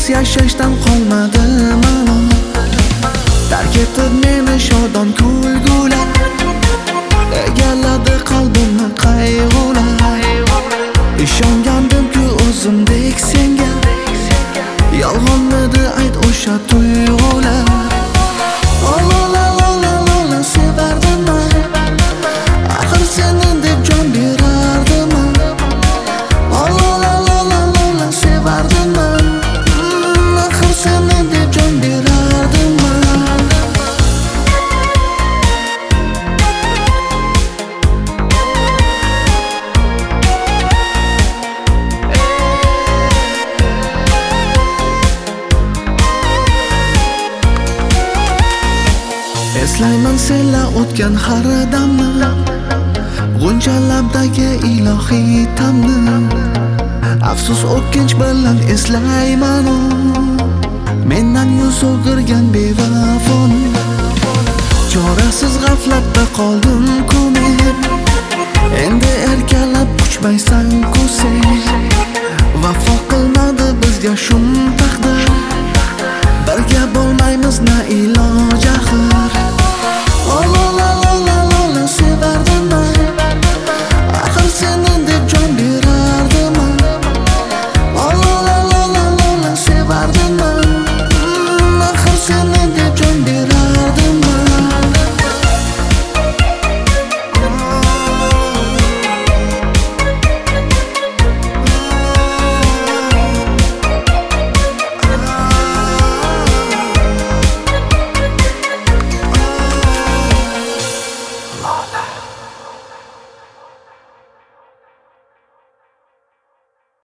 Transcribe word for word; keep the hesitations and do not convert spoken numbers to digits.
yashashdan qolmadi ma'lum. Tark etib meni shodon kulgular, egalladi qalbimni qayg'ular. Ishongandim-ku o'zimdek senga, yolg'onmidi ayt o'sha tuyg'ular. Ola la la la la sevardim men, axir seni deb jon berardim men. Ola la la la la sevardim men, axir seni deb jon berardim men. Eslayman senla o'tgan har damni, g'uncha labdagi ilohiy tamni. Afsus o'kinch bilan eslayman u, mendan yuz o'girgan bevafoni. Chorasiz g'aflatda qoldim-ku men, endi erkalab quchmaysan